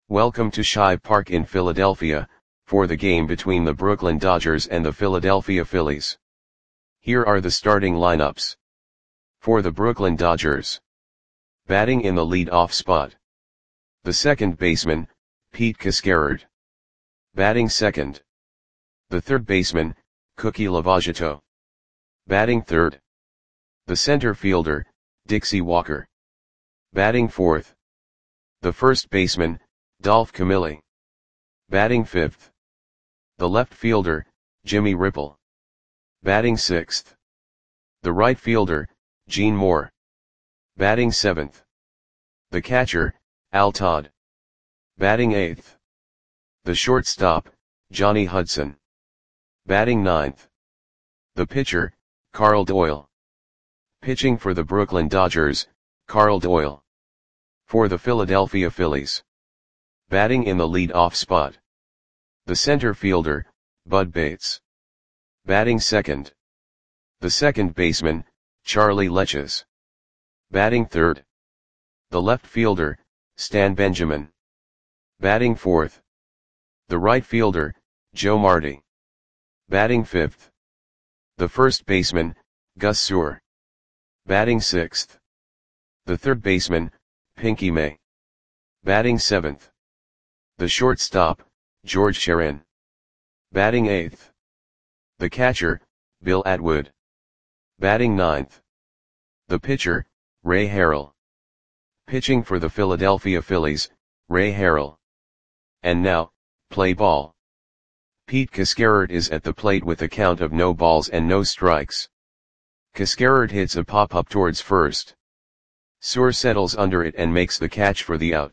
Welcome to Shive Park in Philadelphia, for the game between the Brooklyn Dodgers and the Philadelphia Phillies. Here are the starting lineups. For the Brooklyn Dodgers. Batting in the lead-off spot. The second baseman, Pete Cascarard. Batting second. The third baseman, Cookie Lavagetto. Batting third. The center fielder, Dixie Walker. Batting fourth. The first baseman, Dolph Camilli. Batting fifth. The left fielder, Jimmy Ripple. Batting sixth. The right fielder, Gene Moore. Batting seventh. The catcher, Al Todd. Batting eighth. The shortstop, Johnny Hudson. Batting ninth. The pitcher, Carl Doyle. Pitching for the Brooklyn Dodgers, Carl Doyle. For the Philadelphia Phillies. Batting in the lead-off spot. The center fielder, Bud Bates. Batting second. The second baseman, Charlie Leches. Batting third. The left fielder, Stan Benjamin. Batting fourth. The right fielder, Joe Marty. Batting fifth. The first baseman, Gus Sewell. Batting sixth. The third baseman, Pinky May. Batting seventh. The shortstop, George Sherin. Batting eighth. The catcher, Bill Atwood. Batting ninth. The pitcher, Ray Harrell. Pitching for the Philadelphia Phillies, Ray Harrell. And now, play ball. Pete Cascarard is at the plate with a count of no balls and no strikes. Cascarard hits a pop-up towards first. Sewell settles under it and makes the catch for the out.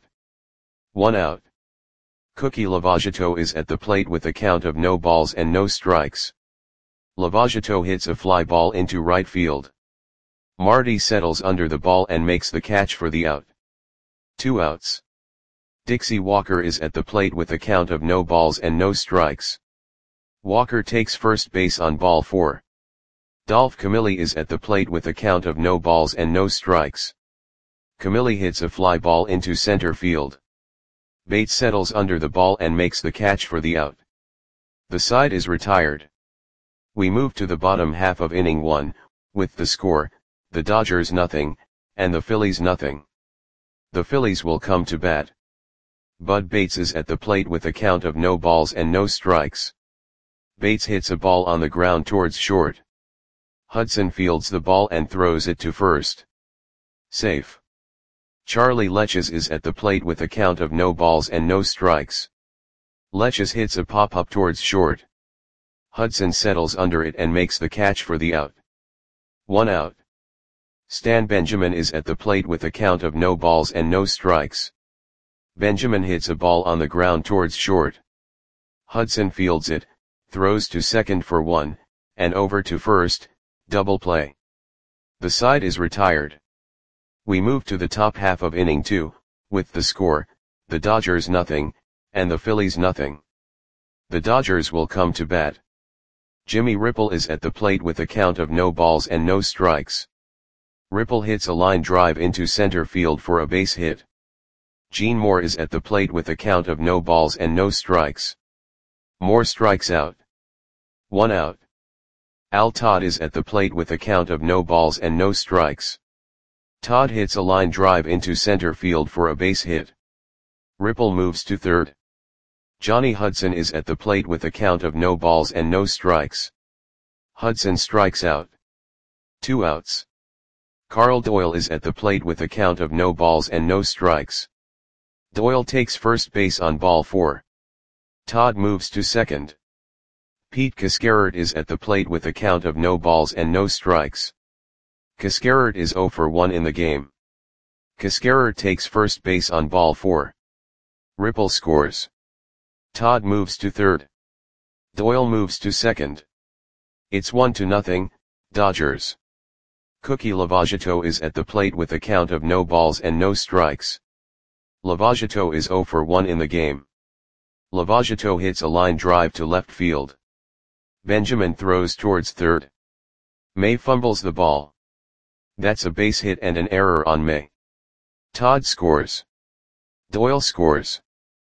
1 out. Cookie Lavagetto is at the plate with a count of no balls and no strikes. Lavagetto hits a fly ball into right field. Marty settles under the ball and makes the catch for the out. 2 outs. Dixie Walker is at the plate with a count of no balls and no strikes. Walker takes first base on ball 4. Dolph Camilli is at the plate with a count of no balls and no strikes. Camilli hits a fly ball into center field. Bates settles under the ball and makes the catch for the out. The side is retired. We move to the bottom half of inning 1, with the score, the Dodgers nothing, and the Phillies nothing. The Phillies will come to bat. Bud Bates is at the plate with a count of no balls and no strikes. Bates hits a ball on the ground towards short. Hudson fields the ball and throws it to first. Safe. Charlie Leches is at the plate with a count of no balls and no strikes. Leches hits a pop-up towards short. Hudson settles under it and makes the catch for the out. 1 out. Stan Benjamin is at the plate with a count of no balls and no strikes. Benjamin hits a ball on the ground towards short. Hudson fields it, throws to second for 1, and over to first, double play. The side is retired. We move to the top half of inning 2, with the score, the Dodgers nothing, and the Phillies nothing. The Dodgers will come to bat. Jimmy Ripple is at the plate with a count of no balls and no strikes. Ripple hits a line drive into center field for a base hit. Gene Moore is at the plate with a count of no balls and no strikes. Moore strikes out. 1 out. Al Todd is at the plate with a count of no balls and no strikes. Todd hits a line drive into center field for a base hit. Ripple moves to third. Johnny Hudson is at the plate with a count of no balls and no strikes. Hudson strikes out. 2 outs. Carl Doyle is at the plate with a count of no balls and no strikes. Doyle takes first base on ball 4. Todd moves to second. Pete Cascarard is at the plate with a count of no balls and no strikes. Cascarard is 0 for 1 in the game. Cascarard takes first base on ball 4. Ripple scores. Todd moves to third. Doyle moves to second. It's 1-0, Dodgers. Cookie Lavagetto is at the plate with a count of no balls and no strikes. Lavagetto is 0 for 1 in the game. Lavagetto hits a line drive to left field. Benjamin throws towards third. May fumbles the ball. That's a base hit and an error on May. Todd scores. Doyle scores.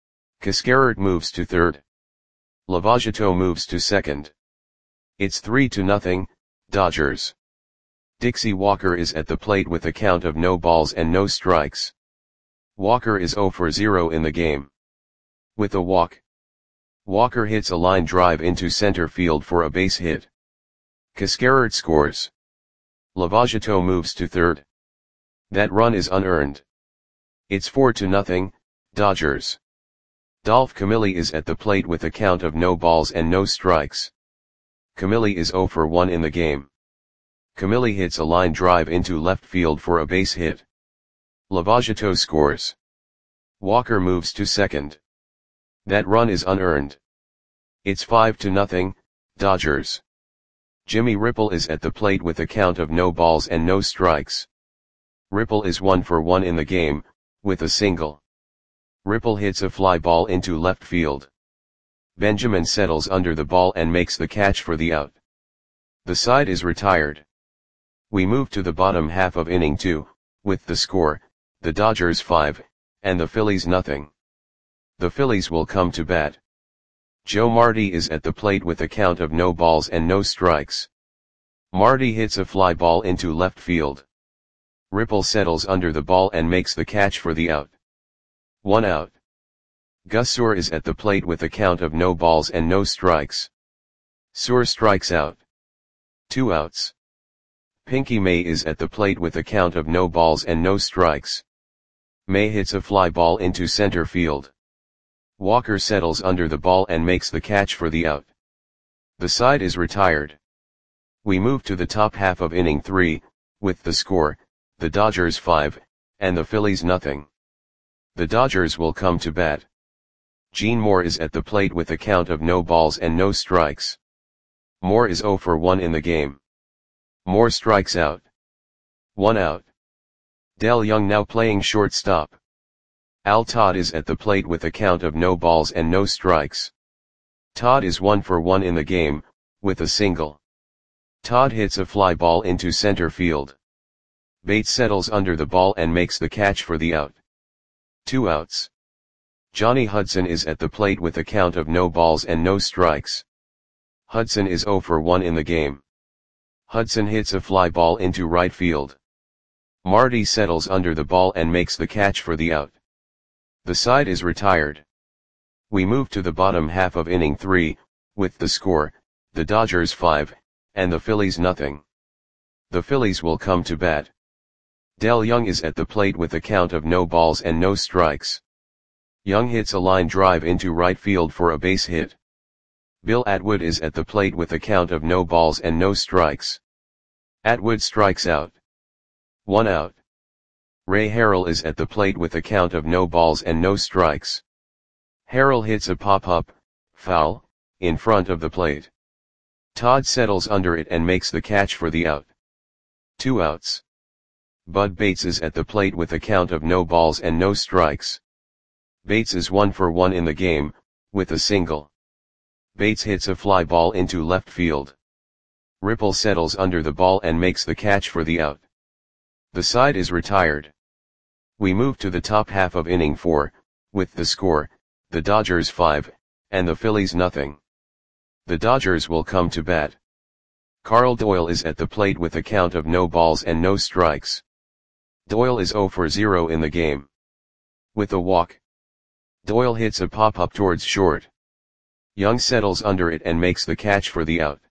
Cascarert moves to third. Lavajato moves to second. It's 3-0, Dodgers. Dixie Walker is at the plate with a count of no balls and no strikes. Walker is 0 for 0 in the game. With a walk, Walker hits a line drive into center field for a base hit. Cascarert scores. Lavajato moves to third. That run is unearned. It's 4-0, Dodgers. Dolph Camilli is at the plate with a count of no balls and no strikes. Camilli is 0 for 1 in the game. Camilli hits a line drive into left field for a base hit. Lavajato scores. Walker moves to second. That run is unearned. It's 5-0, Dodgers. Jimmy Ripple is at the plate with a count of no balls and no strikes. Ripple is 1 for 1 in the game, with a single. Ripple hits a fly ball into left field. Benjamin settles under the ball and makes the catch for the out. The side is retired. We move to the bottom half of inning 2, with the score, the Dodgers 5, and the Phillies nothing. The Phillies will come to bat. Joe Marti is at the plate with a count of no balls and no strikes. Marti hits a fly ball into left field. Ripple settles under the ball and makes the catch for the out. 1 out. Gus Suhr is at the plate with a count of no balls and no strikes. Suhr strikes out. 2 outs. Pinky May is at the plate with a count of no balls and no strikes. May hits a fly ball into center field. Walker settles under the ball and makes the catch for the out. The side is retired. We move to the top half of inning 3, with the score, the Dodgers 5, and the Phillies nothing. The Dodgers will come to bat. Gene Moore is at the plate with a count of no balls and no strikes. Moore is 0 for 1 in the game. Moore strikes out. 1 out. Del Young now playing shortstop. Al Todd is at the plate with a count of no balls and no strikes. Todd is 1 for 1 in the game, with a single. Todd hits a fly ball into center field. Bates settles under the ball and makes the catch for the out. 2 outs. Johnny Hudson is at the plate with a count of no balls and no strikes. Hudson is 0 for 1 in the game. Hudson hits a fly ball into right field. Marty settles under the ball and makes the catch for the out. The side is retired. We move to the bottom half of inning 3, with the score, the Dodgers 5, and the Phillies nothing. The Phillies will come to bat. Del Young is at the plate with a count of no balls and no strikes. Young hits a line drive into right field for a base hit. Bill Atwood is at the plate with a count of no balls and no strikes. Atwood strikes out. 1 out. Ray Harrell is at the plate with a count of no balls and no strikes. Harrell hits a pop-up, foul, in front of the plate. Todd settles under it and makes the catch for the out. 2 outs. Bud Bates is at the plate with a count of no balls and no strikes. Bates is 1 for 1 in the game, with a single. Bates hits a fly ball into left field. Ripple settles under the ball and makes the catch for the out. The side is retired. We move to the top half of inning 4, with the score, the Dodgers 5, and the Phillies nothing. The Dodgers will come to bat. Carl Doyle is at the plate with a count of no balls and no strikes. Doyle is 0 for 0 in the game. With a walk, Doyle hits a pop-up towards short. Young settles under it and makes the catch for the out.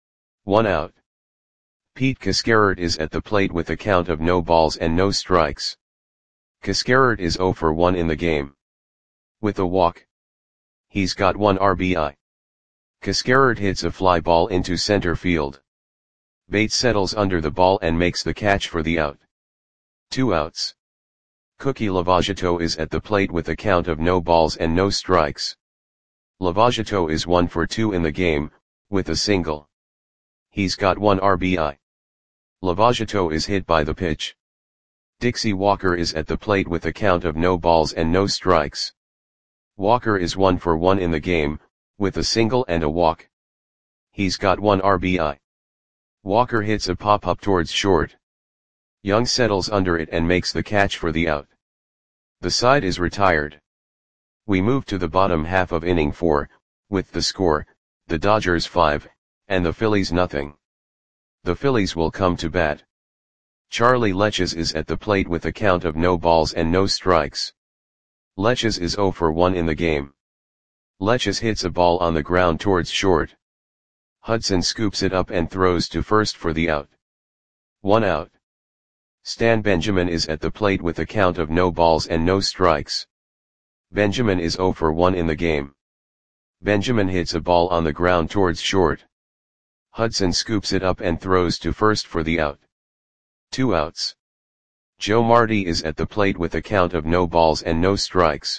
1 out. Pete Cascarert is at the plate with a count of no balls and no strikes. Cascarert is 0 for 1 in the game. With a walk, he's got 1 RBI. Cascarert hits a fly ball into center field. Bates settles under the ball and makes the catch for the out. 2 outs. Cookie Lavajato is at the plate with a count of no balls and no strikes. Lavajato is 1 for 2 in the game, with a single. He's got 1 RBI. Lavajato is hit by the pitch. Dixie Walker is at the plate with a count of no balls and no strikes. Walker is 1 for 1 in the game, with a single and a walk. He's got 1 RBI. Walker hits a pop-up towards short. Young settles under it and makes the catch for the out. The side is retired. We move to the bottom half of inning 4, with the score, the Dodgers 5, and the Phillies nothing. The Phillies will come to bat. Charlie Leches is at the plate with a count of no balls and no strikes. Leches is 0 for 1 in the game. Leches hits a ball on the ground towards short. Hudson scoops it up and throws to first for the out. 1 out. Stan Benjamin is at the plate with a count of no balls and no strikes. Benjamin is 0 for 1 in the game. Benjamin hits a ball on the ground towards short. Hudson scoops it up and throws to first for the out. 2 outs. Joe Marti is at the plate with a count of no balls and no strikes.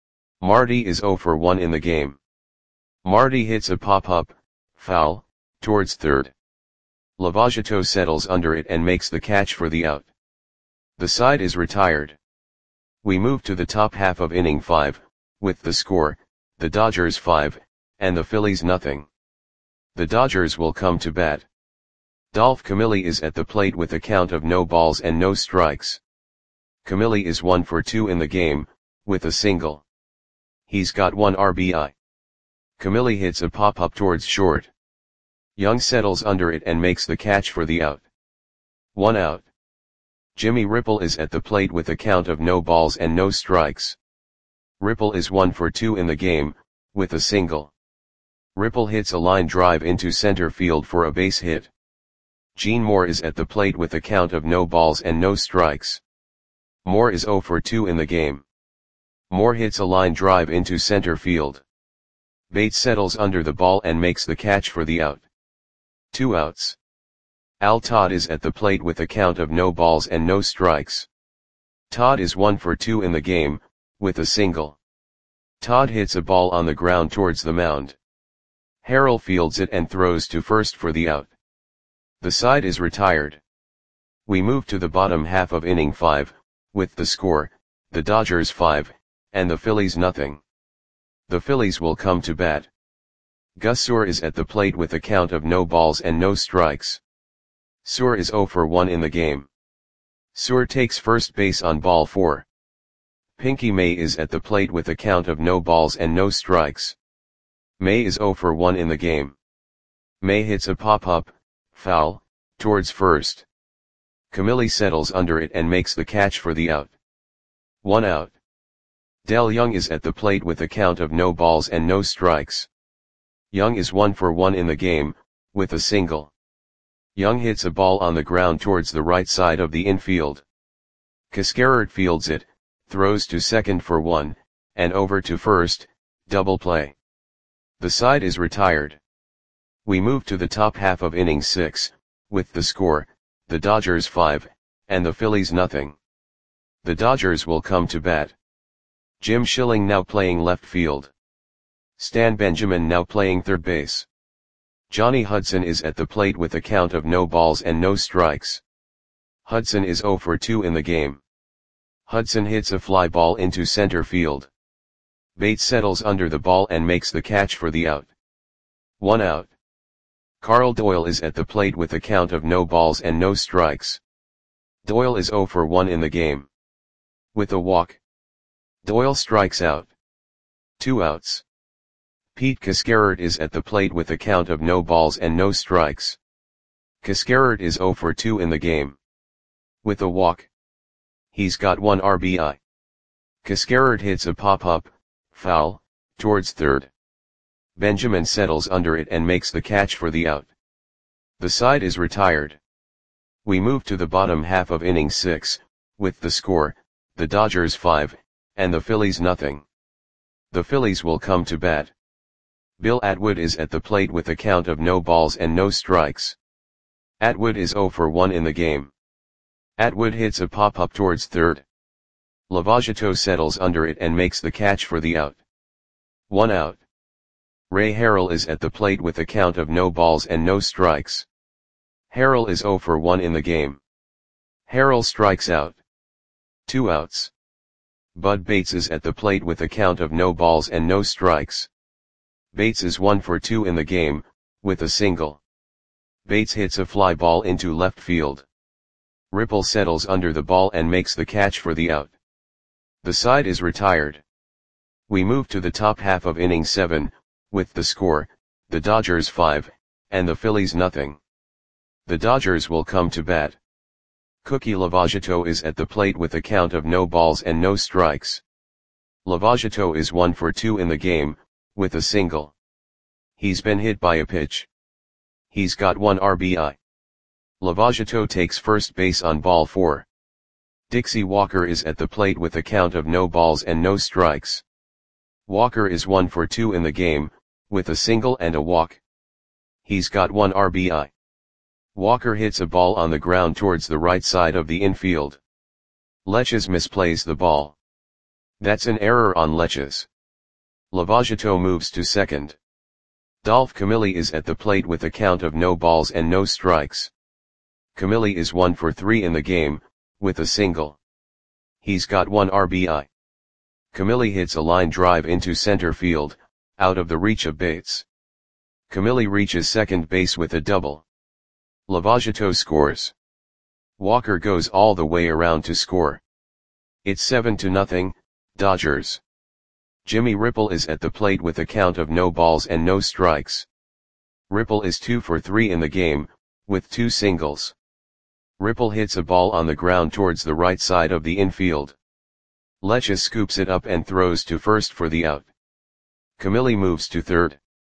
Marti is 0 for 1 in the game. Marti hits a pop-up, foul, towards third. Lavagetto settles under it and makes the catch for the out. The side is retired. We move to the top half of inning 5, with the score, the Dodgers 5, and the Phillies nothing. The Dodgers will come to bat. Dolph Camilli is at the plate with a count of no balls and no strikes. Camilli is 1 for 2 in the game, with a single. He's got 1 RBI. Camilli hits a pop-up towards short. Young settles under it and makes the catch for the out. 1 out. Jimmy Ripple is at the plate with a count of no balls and no strikes. Ripple is 1 for 2 in the game, with a single. Ripple hits a line drive into center field for a base hit. Gene Moore is at the plate with a count of no balls and no strikes. Moore is 0 for 2 in the game. Moore hits a line drive into center field. Bates settles under the ball and makes the catch for the out. 2 outs. Al Todd is at the plate with a count of no balls and no strikes. Todd is 1 for 2 in the game, with a single. Todd hits a ball on the ground towards the mound. Harrell fields it and throws to first for the out. The side is retired. We move to the bottom half of inning 5, with the score, the Dodgers 5, and the Phillies nothing. The Phillies will come to bat. Gus Suhr is at the plate with a count of no balls and no strikes. Suhr is 0 for 1 in the game. Suhr takes first base on ball 4. Pinky May is at the plate with a count of no balls and no strikes. May is 0 for 1 in the game. May hits a pop-up, foul, towards first. Camilli settles under it and makes the catch for the out. 1 out. Del Young is at the plate with a count of no balls and no strikes. Young is 1 for 1 in the game, with a single. Young hits a ball on the ground towards the right side of the infield. Cascarert fields it, throws to second for 1, and over to first, double play. The side is retired. We move to the top half of inning 6, with the score, the Dodgers 5, and the Phillies nothing. The Dodgers will come to bat. Jim Schilling now playing left field. Stan Benjamin now playing third base. Johnny Hudson is at the plate with a count of no balls and no strikes. Hudson is 0 for 2 in the game. Hudson hits a fly ball into center field. Bates settles under the ball and makes the catch for the out. 1 out. Carl Doyle is at the plate with a count of no balls and no strikes. Doyle is 0 for 1 in the game. With a walk. Doyle strikes out. 2 outs. Pete Cascarert is at the plate with a count of no balls and no strikes. Cascarert is 0 for 2 in the game. With a walk. He's got 1 RBI. Cascarert hits a pop-up, foul, towards third. Benjamin settles under it and makes the catch for the out. The side is retired. We move to the bottom half of inning 6, with the score, the Dodgers 5, and the Phillies nothing. The Phillies will come to bat. Bill Atwood is at the plate with a count of no balls and no strikes. Atwood is 0 for 1 in the game. Atwood hits a pop-up towards third. Lavagetto settles under it and makes the catch for the out. 1 out. Ray Harrell is at the plate with a count of no balls and no strikes. Harrell is 0 for 1 in the game. Harrell strikes out. 2 outs. Bud Bates is at the plate with a count of no balls and no strikes. Bates is 1 for 2 in the game, with a single. Bates hits a fly ball into left field. Ripple settles under the ball and makes the catch for the out. The side is retired. We move to the top half of inning 7, with the score, the Dodgers 5, and the Phillies nothing. The Dodgers will come to bat. Cookie Lovagiato is at the plate with a count of no balls and no strikes. Lovagiato is 1 for 2 in the game, with a single. He's been hit by a pitch. He's got 1 RBI. Lovagiato takes first base on ball 4. Dixie Walker is at the plate with a count of no balls and no strikes. Walker is 1 for 2 in the game, with a single and a walk. He's got 1 RBI. Walker hits a ball on the ground towards the right side of the infield. Leches misplays the ball. That's an error on Leches. Lovagiato moves to second. Dolph Camilli is at the plate with a count of no balls and no strikes. Camilli is 1 for 3 in the game, with a single. He's got 1 RBI. Camilli hits a line drive into center field, out of the reach of Bates. Camilli reaches second base with a double. Lovagiato scores. Walker goes all the way around to score. It's 7-0, Dodgers. Jimmy Ripple is at the plate with a count of no balls and no strikes. Ripple is 2 for 3 in the game, with 2 singles. Ripple hits a ball on the ground towards the right side of the infield. Leches scoops it up and throws to first for the out. Camilli moves to third.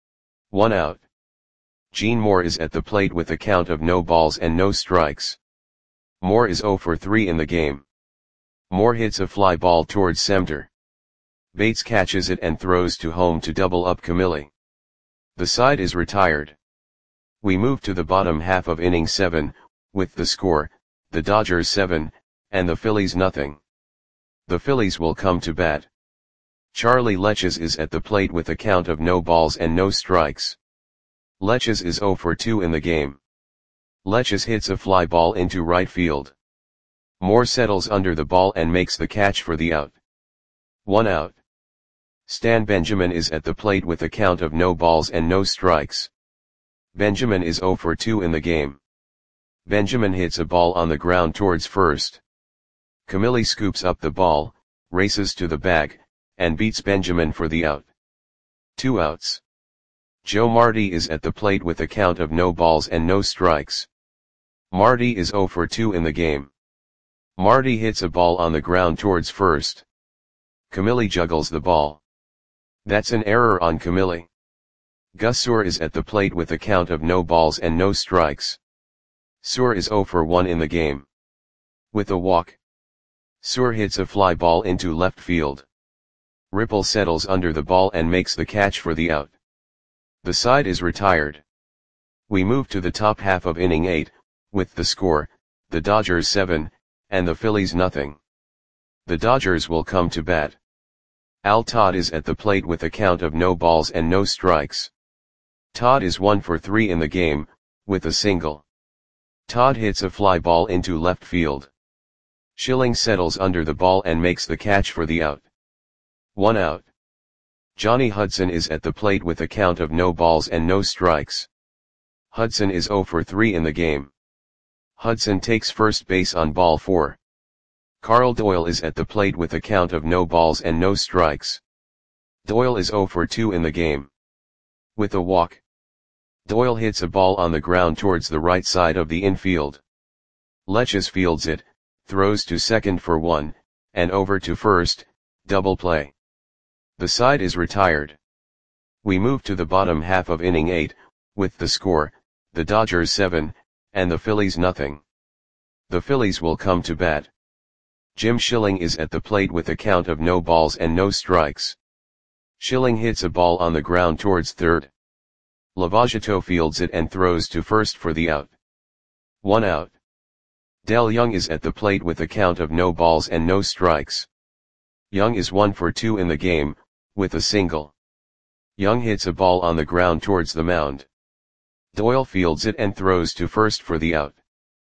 1 out. Gene Moore is at the plate with a count of no balls and no strikes. Moore is 0 for 3 in the game. Moore hits a fly ball towards center. Bates catches it and throws to home to double up Camilli. The side is retired. We move to the bottom half of inning 7, with the score, the Dodgers 7, and the Phillies nothing. The Phillies will come to bat. Charlie Leches is at the plate with a count of no balls and no strikes. Leches is 0 for 2 in the game. Leches hits a fly ball into right field. Moore settles under the ball and makes the catch for the out. 1 out. Stan Benjamin is at the plate with a count of no balls and no strikes. Benjamin is 0 for 2 in the game. Benjamin hits a ball on the ground towards first. Camilli scoops up the ball, races to the bag, and beats Benjamin for the out. 2 outs. Joe Marti is at the plate with a count of no balls and no strikes. Marti is 0 for 2 in the game. Marti hits a ball on the ground towards first. Camilli juggles the ball. That's an error on Camilli. Gus Suhr is at the plate with a count of no balls and no strikes. Suhr is 0 for 1 in the game. With a walk. Suhr hits a fly ball into left field. Ripple settles under the ball and makes the catch for the out. The side is retired. We move to the top half of inning 8, with the score, the Dodgers 7, and the Phillies nothing. The Dodgers will come to bat. Al Todd is at the plate with a count of no balls and no strikes. Todd is 1 for 3 in the game, with a single. Todd hits a fly ball into left field. Schilling settles under the ball and makes the catch for the out. 1 out. Johnny Hudson is at the plate with a count of no balls and no strikes. Hudson is 0 for 3 in the game. Hudson takes first base on ball 4. Carl Doyle is at the plate with a count of no balls and no strikes. Doyle is 0 for 2 in the game. With a walk. Doyle hits a ball on the ground towards the right side of the infield. Leches fields it, throws to second for 1, and over to first, double play. The side is retired. We move to the bottom half of inning 8, with the score, the Dodgers 7, and the Phillies nothing. The Phillies will come to bat. Jim Schilling is at the plate with a count of no balls and no strikes. Schilling hits a ball on the ground towards third. Lovagiato fields it and throws to first for the out. 1 out. Del Young is at the plate with a count of no balls and no strikes. Young is 1 for 2 in the game, with a single. Young hits a ball on the ground towards the mound. Doyle fields it and throws to first for the out.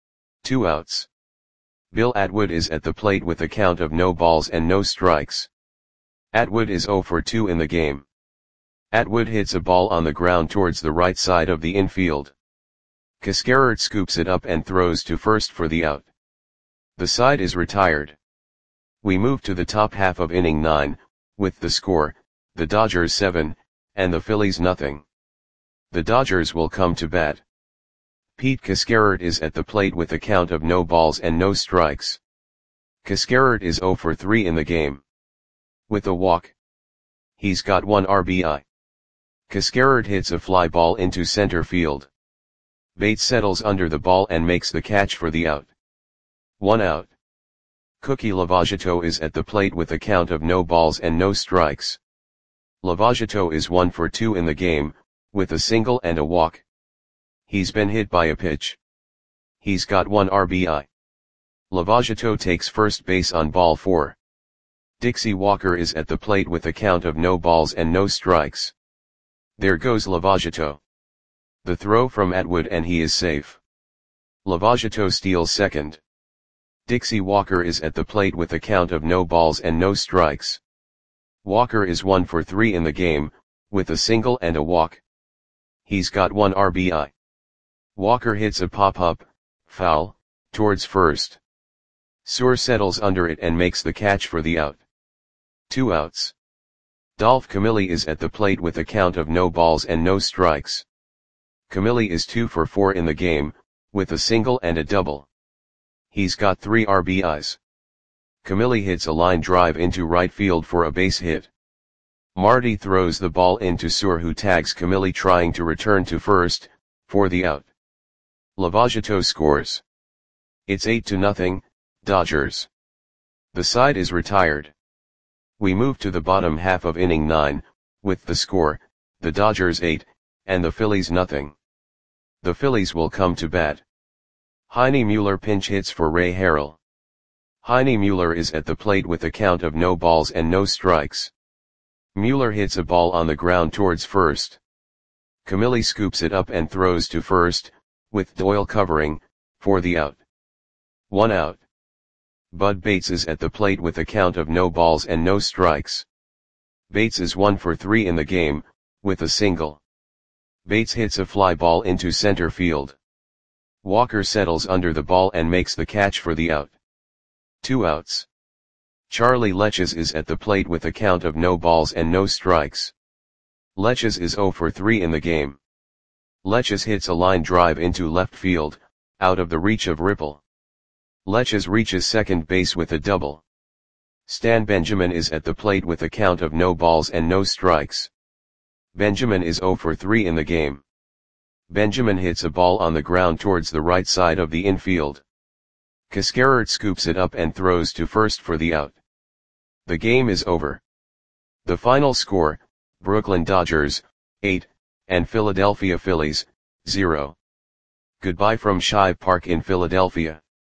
2 outs. Bill Atwood is at the plate with a count of no balls and no strikes. Atwood is 0 for 2 in the game. Atwood hits a ball on the ground towards the right side of the infield. Cascarert scoops it up and throws to first for the out. The side is retired. We move to the top half of inning 9, with the score, the Dodgers 7, and the Phillies nothing. The Dodgers will come to bat. Pete Cascarert is at the plate with a count of no balls and no strikes. Cascarert is 0 for 3 in the game. With a walk. He's got 1 RBI. Cascarert hits a fly ball into center field. Bates settles under the ball and makes the catch for the out. 1 out. Cookie Lavagetto is at the plate with a count of no balls and no strikes. Lavagetto is 1 for 2 in the game, with a single and a walk. He's been hit by a pitch. He's got 1 RBI. Lavagetto takes first base on ball 4. Dixie Walker is at the plate with a count of no balls and no strikes. There goes Lavagetto. The throw from Atwood and he is safe. Lavagetto steals second. Dixie Walker is at the plate with a count of no balls and no strikes. Walker is 1 for 3 in the game, with a single and a walk. He's got 1 RBI. Walker hits a pop-up, foul, towards first. Suhr settles under it and makes the catch for the out. 2 outs. Dolph Camilli is at the plate with a count of no balls and no strikes. Camilli is 2 for 4 in the game, with a single and a double. He's got 3 RBIs. Camilli hits a line drive into right field for a base hit. Marty throws the ball into Suhr, who tags Camilli trying to return to first, for the out. Lavagetto scores. It's 8-0, Dodgers. The side is retired. We move to the bottom half of inning 9, with the score, the Dodgers 8, and the Phillies nothing. The Phillies will come to bat. Heine Mueller pinch hits for Ray Harrell. Heine Mueller is at the plate with a count of no balls and no strikes. Mueller hits a ball on the ground towards first. Camilli scoops it up and throws to first, with Doyle covering, for the out. 1 out. Bud Bates is at the plate with a count of no balls and no strikes. Bates is 1 for 3 in the game, with a single. Bates hits a fly ball into center field. Walker settles under the ball and makes the catch for the out. 2 outs. Charlie Leches is at the plate with a count of no balls and no strikes. Leches is 0 for 3 in the game. Leches hits a line drive into left field, out of the reach of Ripple. Leches reaches second base with a double. Stan Benjamin is at the plate with a count of no balls and no strikes. Benjamin is 0 for 3 in the game. Benjamin hits a ball on the ground towards the right side of the infield. Cascarert scoops it up and throws to first for the out. The game is over. The final score, Brooklyn Dodgers, 8, and Philadelphia Phillies, 0. Goodbye from Shive Park in Philadelphia.